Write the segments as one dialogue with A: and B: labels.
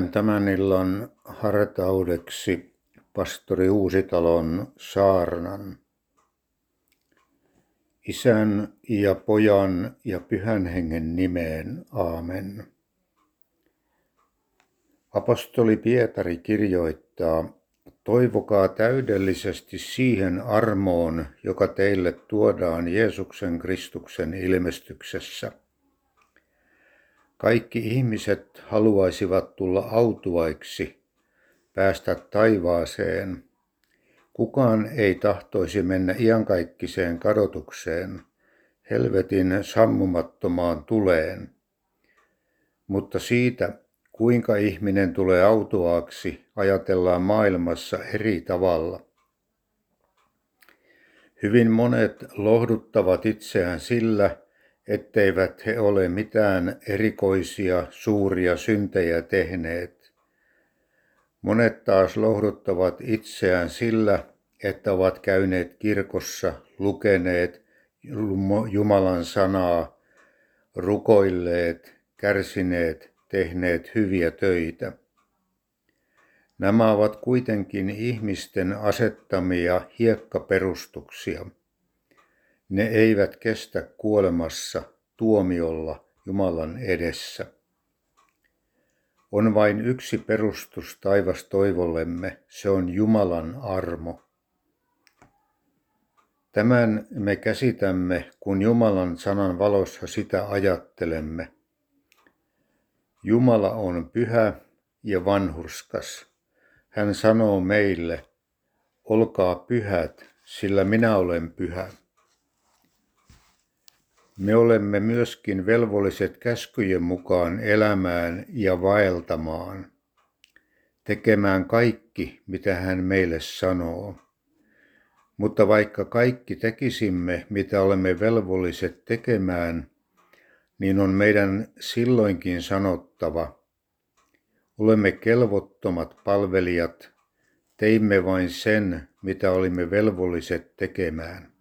A: Luen tämän illan hartaudeksi pastori Uusitalon saarnan. Isän ja Pojan ja Pyhän Hengen nimeen, aamen. Apostoli Pietari kirjoittaa, toivokaa täydellisesti siihen armoon, joka teille tuodaan Jeesuksen Kristuksen ilmestyksessä. Kaikki ihmiset haluaisivat tulla autuaiksi, päästä taivaaseen. Kukaan ei tahtoisi mennä iankaikkiseen kadotukseen, helvetin sammumattomaan tuleen. Mutta siitä, kuinka ihminen tulee autuaaksi, ajatellaan maailmassa eri tavalla. Hyvin monet lohduttavat itseään sillä, etteivät he ole mitään erikoisia, suuria syntejä tehneet. Monet taas lohduttavat itseään sillä, että ovat käyneet kirkossa, lukeneet Jumalan sanaa, rukoilleet, kärsineet, tehneet hyviä töitä. Nämä ovat kuitenkin ihmisten asettamia hiekkaperustuksia. Ne eivät kestä kuolemassa tuomiolla Jumalan edessä. On vain yksi perustus taivastoivollemme, se on Jumalan armo. Tämän me käsitämme, kun Jumalan sanan valossa sitä ajattelemme. Jumala on pyhä ja vanhurskas. Hän sanoo meille, olkaa pyhät, sillä minä olen pyhä. Me olemme myöskin velvolliset käskyjen mukaan elämään ja vaeltamaan, tekemään kaikki, mitä hän meille sanoo. Mutta vaikka kaikki tekisimme, mitä olemme velvolliset tekemään, niin on meidän silloinkin sanottava, olemme kelvottomat palvelijat, teimme vain sen, mitä olimme velvolliset tekemään.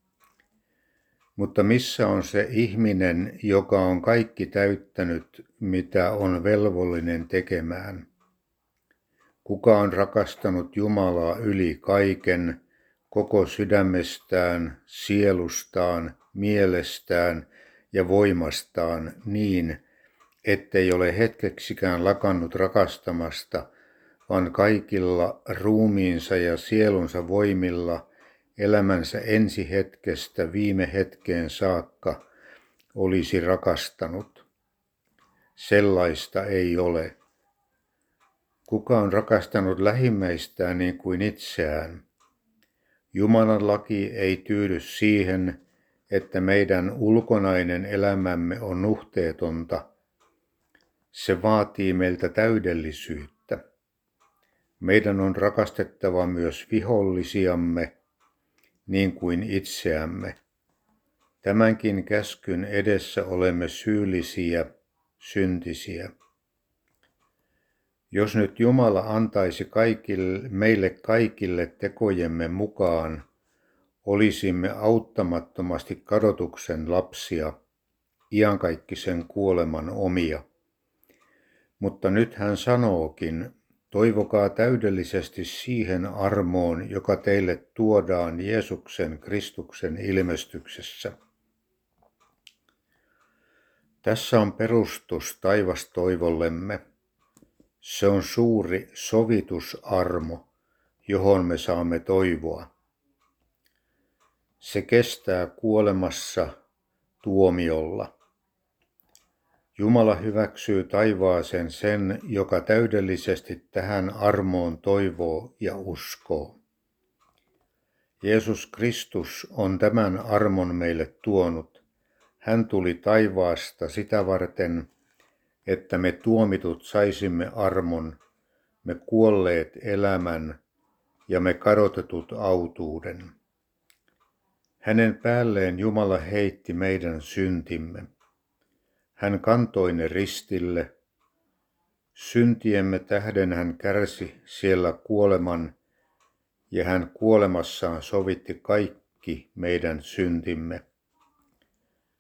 A: Mutta missä on se ihminen, joka on kaikki täyttänyt, mitä on velvollinen tekemään? Kuka on rakastanut Jumalaa yli kaiken, koko sydämestään, sielustaan, mielestään ja voimastaan niin, ettei ole hetkeksikään lakannut rakastamasta, vaan kaikilla ruumiinsa ja sielunsa voimilla elämänsä ensi hetkestä viime hetkeen saakka olisi rakastanut. Sellaista ei ole. Kuka on rakastanut lähimmäistään niin kuin itseään? Jumalan laki ei tyydy siihen, että meidän ulkonainen elämämme on nuhteetonta. Se vaatii meiltä täydellisyyttä. Meidän on rakastettava myös vihollisiamme, niin kuin itseämme. Tämänkin käskyn edessä olemme syyllisiä, syntisiä. Jos nyt Jumala antaisi meille kaikille tekojemme mukaan, olisimme auttamattomasti kadotuksen lapsia, iankaikkisen kuoleman omia. Mutta nyt hän sanookin, toivokaa täydellisesti siihen armoon, joka teille tuodaan Jeesuksen Kristuksen ilmestyksessä. Tässä on perustus taivastoivollemme. Se on suuri sovitusarmo, johon me saamme toivoa. Se kestää kuolemassa tuomiolla. Jumala hyväksyy taivaaseen sen, joka täydellisesti tähän armoon toivoo ja uskoo. Jeesus Kristus on tämän armon meille tuonut. Hän tuli taivaasta sitä varten, että me tuomitut saisimme armon, me kuolleet elämän ja me kadotetut autuuden. Hänen päälleen Jumala heitti meidän syntimme. Hän kantoi ne ristille. Syntiemme tähden hän kärsi siellä kuoleman ja hän kuolemassaan sovitti kaikki meidän syntimme.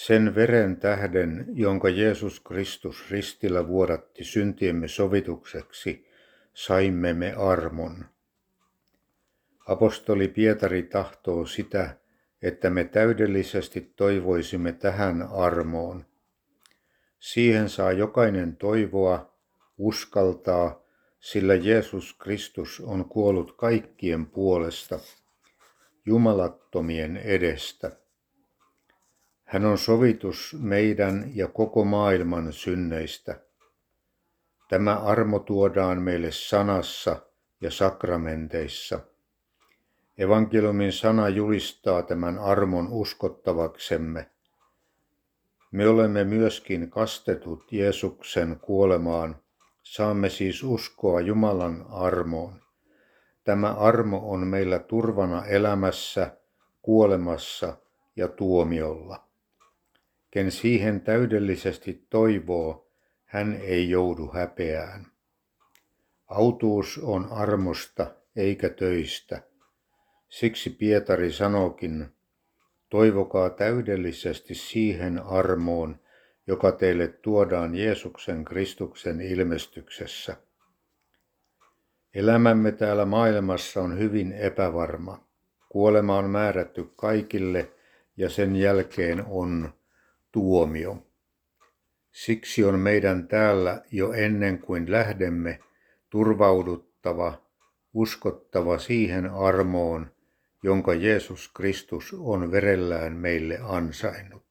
A: Sen veren tähden, jonka Jeesus Kristus ristillä vuodatti syntiemme sovitukseksi, saimme me armon. Apostoli Pietari tahtoo sitä, että me täydellisesti toivoisimme tähän armoon. Siihen saa jokainen toivoa, uskaltaa, sillä Jeesus Kristus on kuollut kaikkien puolesta, jumalattomien edestä. Hän on sovitus meidän ja koko maailman synneistä. Tämä armo tuodaan meille sanassa ja sakramenteissa. Evankeliumin sana julistaa tämän armon uskottavaksemme. Me olemme myöskin kastetut Jeesuksen kuolemaan, saamme siis uskoa Jumalan armoon. Tämä armo on meillä turvana elämässä, kuolemassa ja tuomiolla. Ken siihen täydellisesti toivoo, hän ei joudu häpeään. Autuus on armosta eikä töistä. Siksi Pietari sanookin, toivokaa täydellisesti siihen armoon, joka teille tuodaan Jeesuksen Kristuksen ilmestyksessä. Elämämme täällä maailmassa on hyvin epävarma. Kuolema on määrätty kaikille ja sen jälkeen on tuomio. Siksi on meidän täällä jo ennen kuin lähdemme turvauduttava, uskottava siihen armoon, jonka Jeesus Kristus on verellään meille ansainnut.